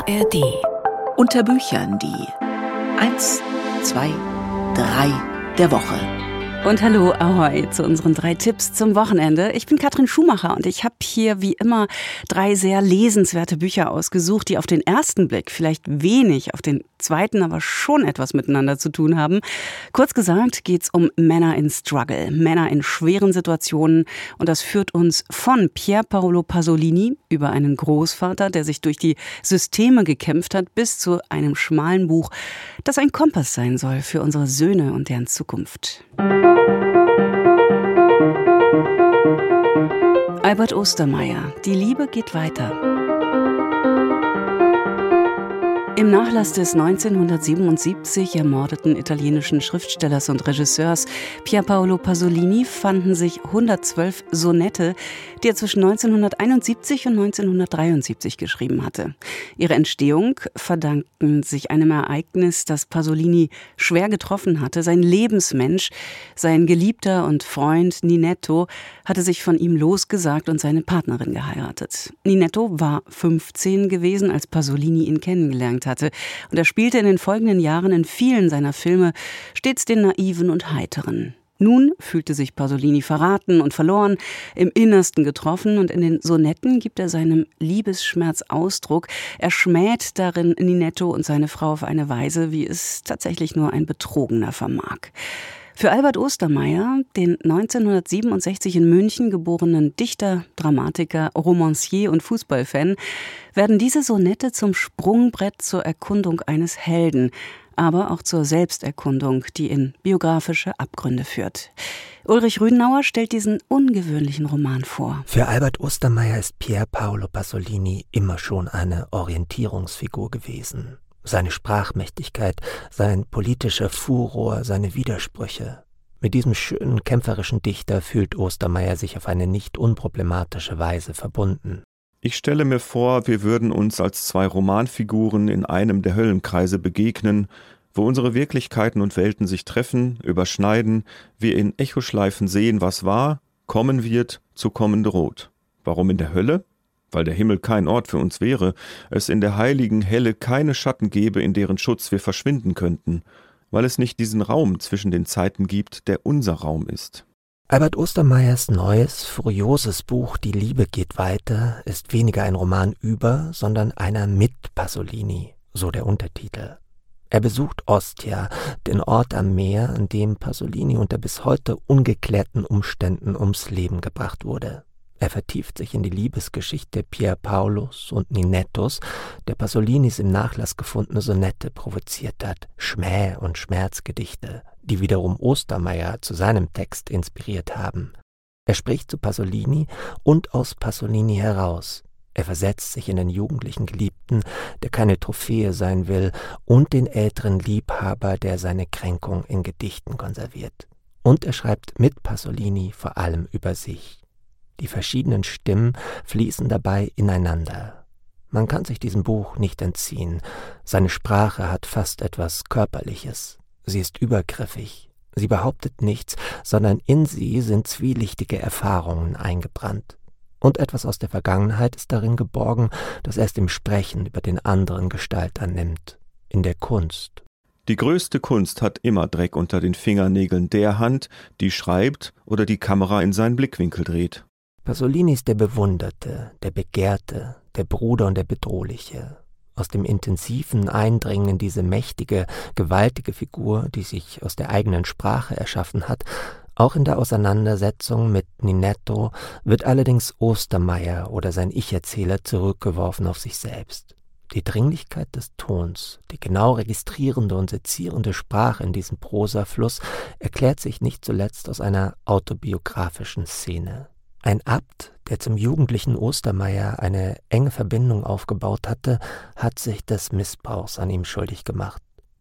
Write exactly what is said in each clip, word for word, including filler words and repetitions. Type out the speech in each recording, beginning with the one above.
A R D. Unter Büchern die eins, zwei, drei der Woche. Und hallo, ahoi, zu unseren drei Tipps zum Wochenende. Ich bin Katrin Schumacher und ich habe hier wie immer drei sehr lesenswerte Bücher ausgesucht, die auf den ersten Blick vielleicht wenig, auf den zweiten aber schon etwas miteinander zu tun haben. Kurz gesagt geht es um Männer in Struggle, Männer in schweren Situationen. Und das führt uns von Pier Paolo Pasolini über einen Großvater, der sich durch die Systeme gekämpft hat, bis zu einem schmalen Buch, das ein Kompass sein soll für unsere Söhne und deren Zukunft. Albert Ostermeyer, die Liebe geht weiter. Im Nachlass des neunzehnhundertsiebenundsiebzig ermordeten italienischen Schriftstellers und Regisseurs Pier Paolo Pasolini fanden sich hundertzwölf Sonette, die er zwischen neunzehnhunderteinundsiebzig und neunzehnhundertdreiundsiebzig geschrieben hatte. Ihre Entstehung verdanken sich einem Ereignis, das Pasolini schwer getroffen hatte. Sein Lebensmensch, sein Geliebter und Freund Ninetto, hatte sich von ihm losgesagt und seine Partnerin geheiratet. Ninetto war fünfzehn gewesen, als Pasolini ihn kennengelernt hatte. Und er spielte in den folgenden Jahren in vielen seiner Filme stets den Naiven und Heiteren. Nun fühlte sich Pasolini verraten und verloren, im Innersten getroffen, und in den Sonetten gibt er seinem Liebesschmerz Ausdruck. Er schmäht darin Ninetto und seine Frau auf eine Weise, wie es tatsächlich nur ein Betrogener vermag. Für Albert Ostermeyer, den neunzehnhundertsiebenundsechzig in München geborenen Dichter, Dramatiker, Romancier und Fußballfan, werden diese Sonette zum Sprungbrett zur Erkundung eines Helden, aber auch zur Selbsterkundung, die in biografische Abgründe führt. Ulrich Rüdenauer stellt diesen ungewöhnlichen Roman vor. Für Albert Ostermeyer ist Pier Paolo Pasolini immer schon eine Orientierungsfigur gewesen. Seine Sprachmächtigkeit, sein politischer Furor, seine Widersprüche. Mit diesem schönen, kämpferischen Dichter fühlt Ostermeyer sich auf eine nicht unproblematische Weise verbunden. Ich stelle mir vor, wir würden uns als zwei Romanfiguren in einem der Höllenkreise begegnen, wo unsere Wirklichkeiten und Welten sich treffen, überschneiden, wir in Echoschleifen sehen, was war, kommen wird, zu kommen droht. Warum in der Hölle? Weil der Himmel kein Ort für uns wäre, es in der heiligen Helle keine Schatten gäbe, in deren Schutz wir verschwinden könnten, weil es nicht diesen Raum zwischen den Zeiten gibt, der unser Raum ist. Albert Ostermeyers neues, furioses Buch »Die Liebe geht weiter« ist weniger ein Roman über, sondern einer mit Pasolini, so der Untertitel. Er besucht Ostia, den Ort am Meer, an dem Pasolini unter bis heute ungeklärten Umständen ums Leben gebracht wurde. Er vertieft sich in die Liebesgeschichte Pier Paolos und Ninettos, der Pasolinis im Nachlass gefundene Sonette provoziert hat, Schmäh- und Schmerzgedichte, die wiederum Ostermeyer zu seinem Text inspiriert haben. Er spricht zu Pasolini und aus Pasolini heraus. Er versetzt sich in den jugendlichen Geliebten, der keine Trophäe sein will, und den älteren Liebhaber, der seine Kränkung in Gedichten konserviert. Und er schreibt mit Pasolini vor allem über sich. Die verschiedenen Stimmen fließen dabei ineinander. Man kann sich diesem Buch nicht entziehen. Seine Sprache hat fast etwas Körperliches. Sie ist übergriffig. Sie behauptet nichts, sondern in sie sind zwielichtige Erfahrungen eingebrannt. Und etwas aus der Vergangenheit ist darin geborgen, das erst im Sprechen über den anderen Gestalt annimmt. In der Kunst. Die größte Kunst hat immer Dreck unter den Fingernägeln der Hand, die schreibt oder die Kamera in seinen Blickwinkel dreht. Pasolini ist der Bewunderte, der Begehrte, der Bruder und der Bedrohliche. Aus dem intensiven Eindringen in diese mächtige, gewaltige Figur, die sich aus der eigenen Sprache erschaffen hat, auch in der Auseinandersetzung mit Ninetto, wird allerdings Ostermeyer oder sein Ich-Erzähler zurückgeworfen auf sich selbst. Die Dringlichkeit des Tons, die genau registrierende und sezierende Sprache in diesem Prosafluss erklärt sich nicht zuletzt aus einer autobiografischen Szene. Ein Abt, der zum jugendlichen Ostermeyer eine enge Verbindung aufgebaut hatte, hat sich des Missbrauchs an ihm schuldig gemacht.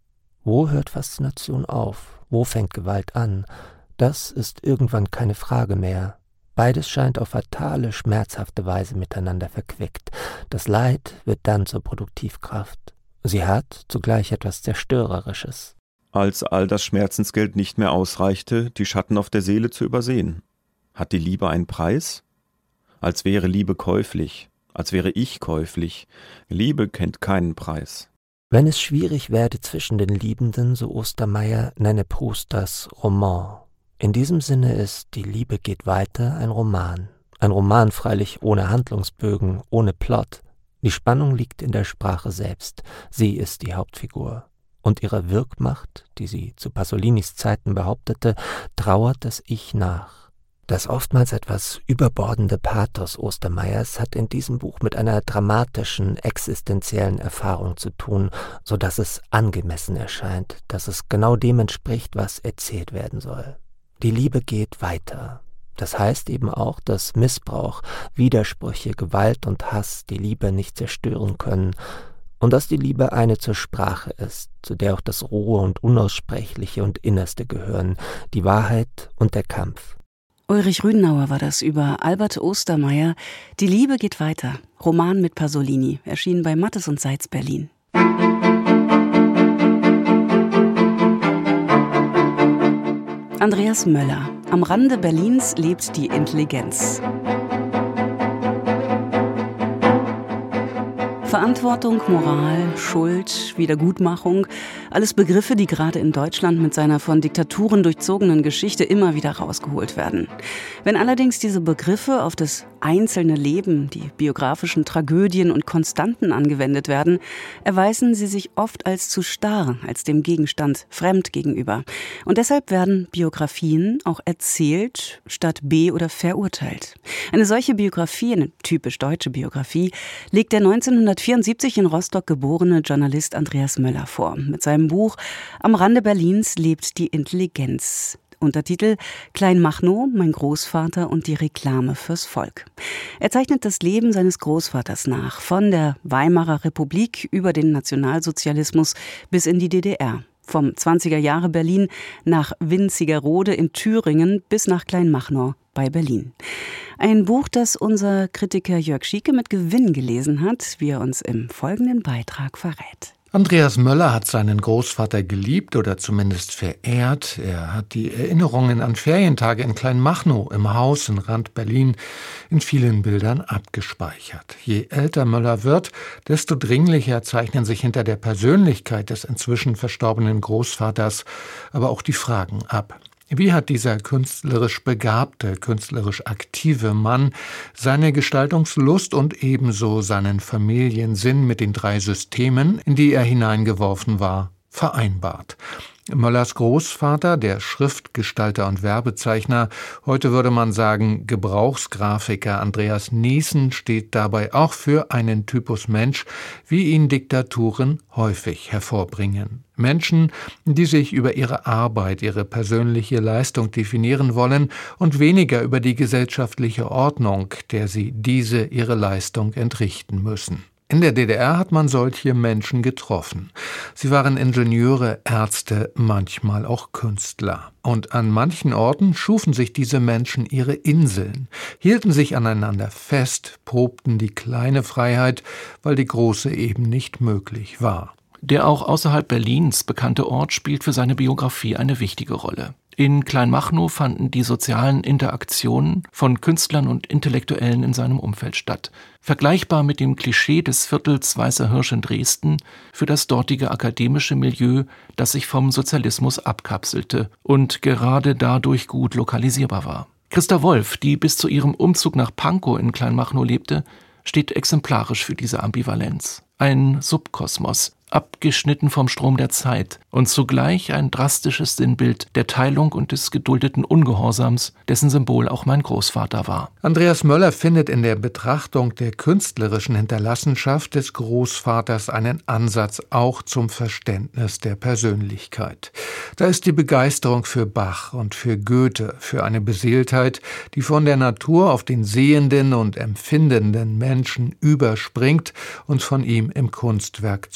Wo hört Faszination auf? Wo fängt Gewalt an? Das ist irgendwann keine Frage mehr. Beides scheint auf fatale, schmerzhafte Weise miteinander verquickt. Das Leid wird dann zur Produktivkraft. Sie hat zugleich etwas Zerstörerisches. Als all das Schmerzensgeld nicht mehr ausreichte, die Schatten auf der Seele zu übersehen. Hat die Liebe einen Preis? Als wäre Liebe käuflich, als wäre ich käuflich. Liebe kennt keinen Preis. Wenn es schwierig werde zwischen den Liebenden, so Ostermeyer, nenne Proust das Roman. In diesem Sinne ist Die Liebe geht weiter ein Roman. Ein Roman freilich ohne Handlungsbögen, ohne Plot. Die Spannung liegt in der Sprache selbst. Sie ist die Hauptfigur. Und ihrer Wirkmacht, die sie zu Pasolinis Zeiten behauptete, trauert das Ich nach. Das oftmals etwas überbordende Pathos Ostermeyers hat in diesem Buch mit einer dramatischen, existenziellen Erfahrung zu tun, so dass es angemessen erscheint, dass es genau dem entspricht, was erzählt werden soll. Die Liebe geht weiter. Das heißt eben auch, dass Missbrauch, Widersprüche, Gewalt und Hass die Liebe nicht zerstören können und dass die Liebe eine zur Sprache ist, zu der auch das Rohe und Unaussprechliche und Innerste gehören, die Wahrheit und der Kampf. Ulrich Rüdenauer war das über Albert Ostermeyer. Die Liebe geht weiter. Roman mit Pasolini, erschienen bei Mattes und Seitz Berlin. Andreas Möller. Am Rande Berlins lebt die Intelligenz. Verantwortung, Moral, Schuld, Wiedergutmachung, alles Begriffe, die gerade in Deutschland mit seiner von Diktaturen durchzogenen Geschichte immer wieder rausgeholt werden. Wenn allerdings diese Begriffe auf das einzelne Leben, die biografischen Tragödien und Konstanten angewendet werden, erweisen sie sich oft als zu starr, als dem Gegenstand fremd gegenüber. Und deshalb werden Biografien auch erzählt, statt be- oder verurteilt. Eine solche Biografie, eine typisch deutsche Biografie, legt der neunzehnhundertvierundsiebzig in Rostock geborene Journalist Andreas Möller vor. Mit seinem Buch Am Rande Berlins lebt die Intelligenz. Untertitel Kleinmachnow, mein Großvater und die Reklame fürs Volk. Er zeichnet das Leben seines Großvaters nach, von der Weimarer Republik über den Nationalsozialismus bis in die D D R. Vom zwanziger Jahre Berlin nach Wintzingerode in Thüringen bis nach Kleinmachnow bei Berlin. Ein Buch, das unser Kritiker Jörg Schieke mit Gewinn gelesen hat, wie er uns im folgenden Beitrag verrät. Andreas Möller hat seinen Großvater geliebt oder zumindest verehrt. Er hat die Erinnerungen an Ferientage in Kleinmachnow im Haus in Rand Berlin in vielen Bildern abgespeichert. Je älter Möller wird, desto dringlicher zeichnen sich hinter der Persönlichkeit des inzwischen verstorbenen Großvaters aber auch die Fragen ab. Wie hat dieser künstlerisch begabte, künstlerisch aktive Mann seine Gestaltungslust und ebenso seinen Familiensinn mit den drei Systemen, in die er hineingeworfen war, vereinbart? Möllers Großvater, der Schriftgestalter und Werbezeichner, heute würde man sagen Gebrauchsgrafiker Andreas Niesen, steht dabei auch für einen Typus Mensch, wie ihn Diktaturen häufig hervorbringen. Menschen, die sich über ihre Arbeit, ihre persönliche Leistung definieren wollen und weniger über die gesellschaftliche Ordnung, der sie diese ihre Leistung entrichten müssen. In der D D R hat man solche Menschen getroffen. Sie waren Ingenieure, Ärzte, manchmal auch Künstler. Und an manchen Orten schufen sich diese Menschen ihre Inseln, hielten sich aneinander fest, probten die kleine Freiheit, weil die große eben nicht möglich war. Der auch außerhalb Berlins bekannte Ort spielt für seine Biografie eine wichtige Rolle. In Kleinmachnow fanden die sozialen Interaktionen von Künstlern und Intellektuellen in seinem Umfeld statt. Vergleichbar mit dem Klischee des Viertels Weißer Hirsch in Dresden für das dortige akademische Milieu, das sich vom Sozialismus abkapselte und gerade dadurch gut lokalisierbar war. Christa Wolf, die bis zu ihrem Umzug nach Pankow in Kleinmachnow lebte, steht exemplarisch für diese Ambivalenz. Ein Subkosmos, abgeschnitten vom Strom der Zeit und zugleich ein drastisches Sinnbild der Teilung und des geduldeten Ungehorsams, dessen Symbol auch mein Großvater war. Andreas Möller findet in der Betrachtung der künstlerischen Hinterlassenschaft des Großvaters einen Ansatz auch zum Verständnis der Persönlichkeit. Da ist die Begeisterung für Bach und für Goethe, für eine Beseeltheit, die von der Natur auf den sehenden und empfindenden Menschen überspringt und von ihm im Kunstwerk zurückgeschrieben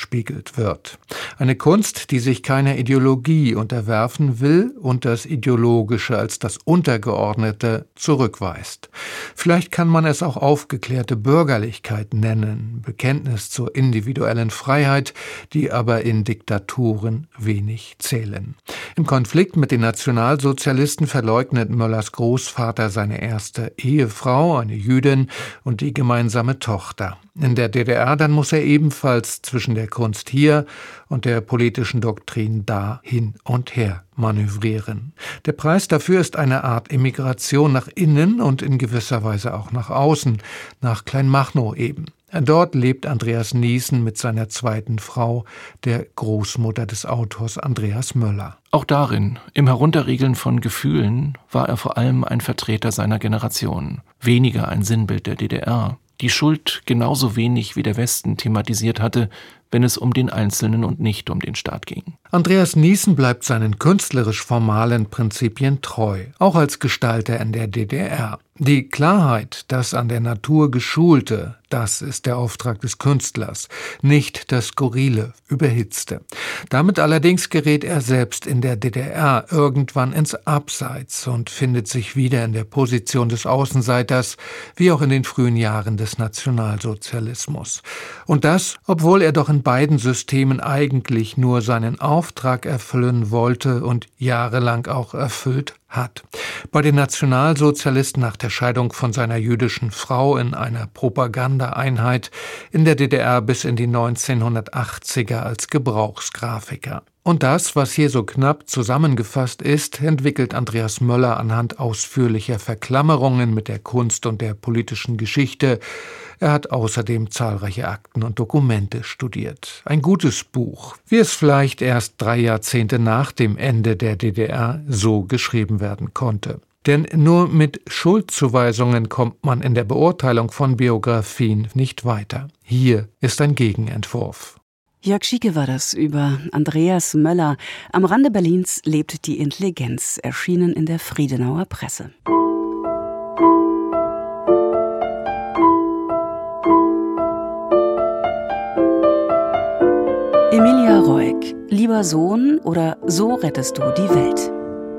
widergespiegelt wird. Eine Kunst, die sich keiner Ideologie unterwerfen will und das Ideologische als das Untergeordnete zurückweist. Vielleicht kann man es auch aufgeklärte Bürgerlichkeit nennen, Bekenntnis zur individuellen Freiheit, die aber in Diktaturen wenig zählen. Im Konflikt mit den Nationalsozialisten verleugnet Möllers Großvater seine erste Ehefrau, eine Jüdin, und die gemeinsame Tochter. In der D D R dann muss er ebenfalls zwischen der Kunst hier und der politischen Doktrin da hin und her manövrieren. Der Preis dafür ist eine Art Emigration nach innen und in gewisser Weise auch nach außen, nach Kleinmachnow eben. Dort lebt Andreas Nießen mit seiner zweiten Frau, der Großmutter des Autors Andreas Möller. Auch darin, im Herunterregeln von Gefühlen, war er vor allem ein Vertreter seiner Generation, weniger ein Sinnbild der D D R, die Schuld genauso wenig wie der Westen thematisiert hatte, wenn es um den Einzelnen und nicht um den Staat ging. Andreas Nießen bleibt seinen künstlerisch formalen Prinzipien treu, auch als Gestalter in der D D R. Die Klarheit, das an der Natur Geschulte, das ist der Auftrag des Künstlers, nicht das Skurrile, Überhitzte. Damit allerdings gerät er selbst in der D D R irgendwann ins Abseits und findet sich wieder in der Position des Außenseiters, wie auch in den frühen Jahren des Nationalsozialismus. Und das, obwohl er doch in beiden Systemen eigentlich nur seinen Auftrag erfüllen wollte und jahrelang auch erfüllt hat. Bei den Nationalsozialisten nach der Scheidung von seiner jüdischen Frau in einer Propagandaeinheit, in der D D R bis in die neunzehnhundertachtziger als Gebrauchsgrafiker. Und das, was hier so knapp zusammengefasst ist, entwickelt Andreas Möller anhand ausführlicher Verklammerungen mit der Kunst und der politischen Geschichte. Er hat außerdem zahlreiche Akten und Dokumente studiert. Ein gutes Buch, wie es vielleicht erst drei Jahrzehnte nach dem Ende der D D R so geschrieben werden konnte. Denn nur mit Schuldzuweisungen kommt man in der Beurteilung von Biografien nicht weiter. Hier ist ein Gegenentwurf. Jörg Schieke war das über Andreas Möller. Am Rande Berlins lebt die Intelligenz, erschienen in der Friedenauer Presse. Emilia Roig, lieber Sohn oder so rettest du die Welt.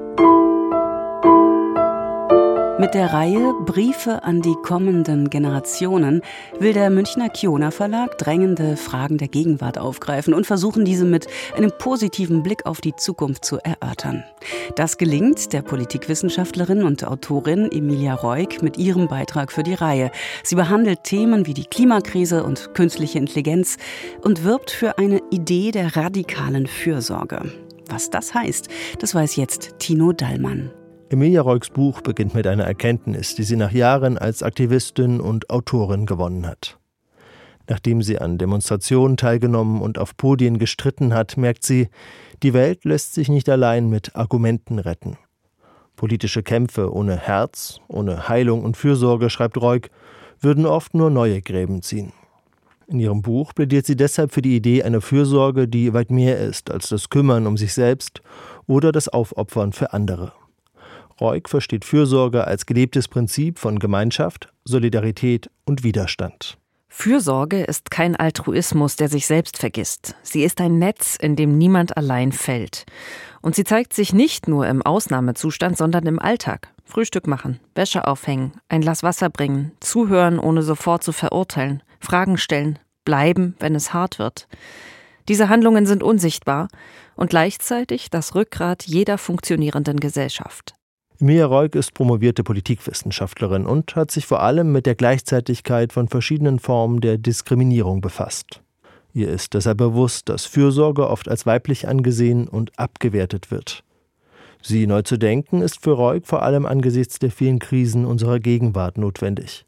Mit der Reihe Briefe an die kommenden Generationen will der Münchner Kiona Verlag drängende Fragen der Gegenwart aufgreifen und versuchen, diese mit einem positiven Blick auf die Zukunft zu erörtern. Das gelingt der Politikwissenschaftlerin und Autorin Emilia Roig mit ihrem Beitrag für die Reihe. Sie behandelt Themen wie die Klimakrise und künstliche Intelligenz und wirbt für eine Idee der radikalen Fürsorge. Was das heißt, das weiß jetzt Tino Dallmann. Emilia Roigs Buch beginnt mit einer Erkenntnis, die sie nach Jahren als Aktivistin und Autorin gewonnen hat. Nachdem sie an Demonstrationen teilgenommen und auf Podien gestritten hat, merkt sie, die Welt lässt sich nicht allein mit Argumenten retten. Politische Kämpfe ohne Herz, ohne Heilung und Fürsorge, schreibt Roig, würden oft nur neue Gräben ziehen. In ihrem Buch plädiert sie deshalb für die Idee einer Fürsorge, die weit mehr ist als das Kümmern um sich selbst oder das Aufopfern für andere. Roig versteht Fürsorge als gelebtes Prinzip von Gemeinschaft, Solidarität und Widerstand. Fürsorge ist kein Altruismus, der sich selbst vergisst. Sie ist ein Netz, in dem niemand allein fällt. Und sie zeigt sich nicht nur im Ausnahmezustand, sondern im Alltag. Frühstück machen, Wäsche aufhängen, ein Glas Wasser bringen, zuhören, ohne sofort zu verurteilen, Fragen stellen, bleiben, wenn es hart wird. Diese Handlungen sind unsichtbar und gleichzeitig das Rückgrat jeder funktionierenden Gesellschaft. Emilia Roig ist promovierte Politikwissenschaftlerin und hat sich vor allem mit der Gleichzeitigkeit von verschiedenen Formen der Diskriminierung befasst. Ihr ist deshalb bewusst, dass Fürsorge oft als weiblich angesehen und abgewertet wird. Sie neu zu denken, ist für Roig vor allem angesichts der vielen Krisen unserer Gegenwart notwendig.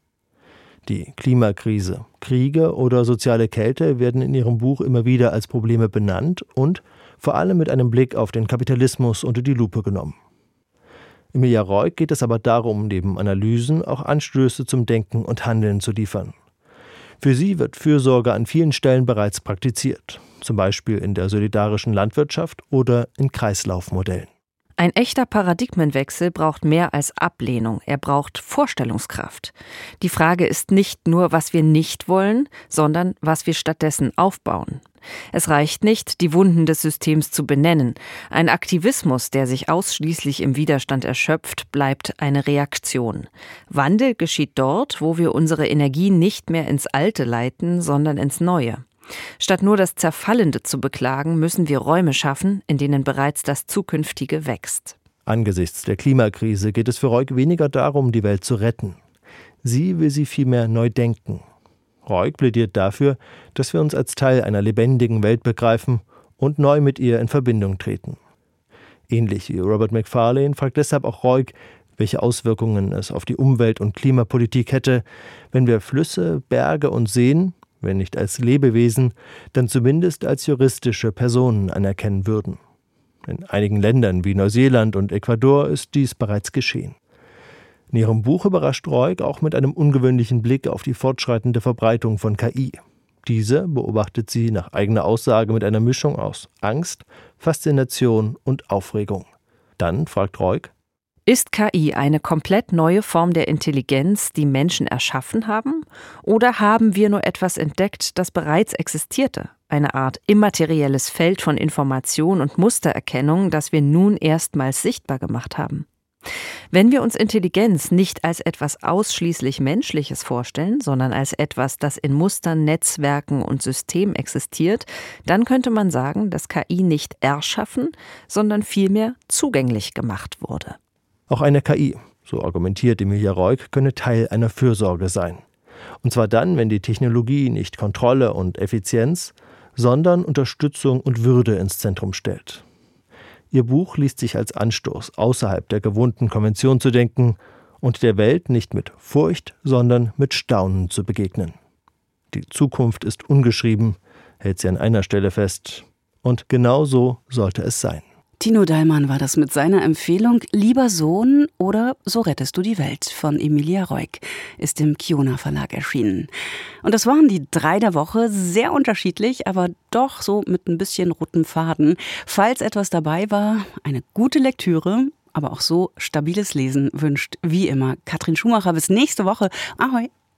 Die Klimakrise, Kriege oder soziale Kälte werden in ihrem Buch immer wieder als Probleme benannt und vor allem mit einem Blick auf den Kapitalismus unter die Lupe genommen. Emilia Roig geht es aber darum, neben Analysen auch Anstöße zum Denken und Handeln zu liefern. Für sie wird Fürsorge an vielen Stellen bereits praktiziert, zum Beispiel in der solidarischen Landwirtschaft oder in Kreislaufmodellen. Ein echter Paradigmenwechsel braucht mehr als Ablehnung, er braucht Vorstellungskraft. Die Frage ist nicht nur, was wir nicht wollen, sondern was wir stattdessen aufbauen. Es reicht nicht, die Wunden des Systems zu benennen. Ein Aktivismus, der sich ausschließlich im Widerstand erschöpft, bleibt eine Reaktion. Wandel geschieht dort, wo wir unsere Energie nicht mehr ins Alte leiten, sondern ins Neue. Statt nur das Zerfallende zu beklagen, müssen wir Räume schaffen, in denen bereits das Zukünftige wächst. Angesichts der Klimakrise geht es für Reuk weniger darum, die Welt zu retten. Sie will sie vielmehr neu denken. Reuk plädiert dafür, dass wir uns als Teil einer lebendigen Welt begreifen und neu mit ihr in Verbindung treten. Ähnlich wie Robert Macfarlane fragt deshalb auch Reuk, welche Auswirkungen es auf die Umwelt- und Klimapolitik hätte, wenn wir Flüsse, Berge und Seen, wenn nicht als Lebewesen, dann zumindest als juristische Personen anerkennen würden. In einigen Ländern wie Neuseeland und Ecuador ist dies bereits geschehen. In ihrem Buch überrascht Reuk auch mit einem ungewöhnlichen Blick auf die fortschreitende Verbreitung von K I. Diese beobachtet sie nach eigener Aussage mit einer Mischung aus Angst, Faszination und Aufregung. Dann fragt Reuk: Ist K I eine komplett neue Form der Intelligenz, die Menschen erschaffen haben? Oder haben wir nur etwas entdeckt, das bereits existierte? Eine Art immaterielles Feld von Information und Mustererkennung, das wir nun erstmals sichtbar gemacht haben. Wenn wir uns Intelligenz nicht als etwas ausschließlich Menschliches vorstellen, sondern als etwas, das in Mustern, Netzwerken und Systemen existiert, dann könnte man sagen, dass K I nicht erschaffen, sondern vielmehr zugänglich gemacht wurde. Auch eine K I, so argumentiert Emilia Reuk, könne Teil einer Fürsorge sein. Und zwar dann, wenn die Technologie nicht Kontrolle und Effizienz, sondern Unterstützung und Würde ins Zentrum stellt. Ihr Buch liest sich als Anstoß, außerhalb der gewohnten Konvention zu denken und der Welt nicht mit Furcht, sondern mit Staunen zu begegnen. Die Zukunft ist ungeschrieben, hält sie an einer Stelle fest. Und genau so sollte es sein. Tino Dallmann war das mit seiner Empfehlung Lieber Sohn oder So rettest du die Welt von Emilia Reuk, ist im Kiona Verlag erschienen. Und das waren die drei der Woche, sehr unterschiedlich, aber doch so mit ein bisschen rotem Faden. Falls etwas dabei war, eine gute Lektüre, aber auch so stabiles Lesen wünscht wie immer Katrin Schumacher. Bis nächste Woche. Ahoi!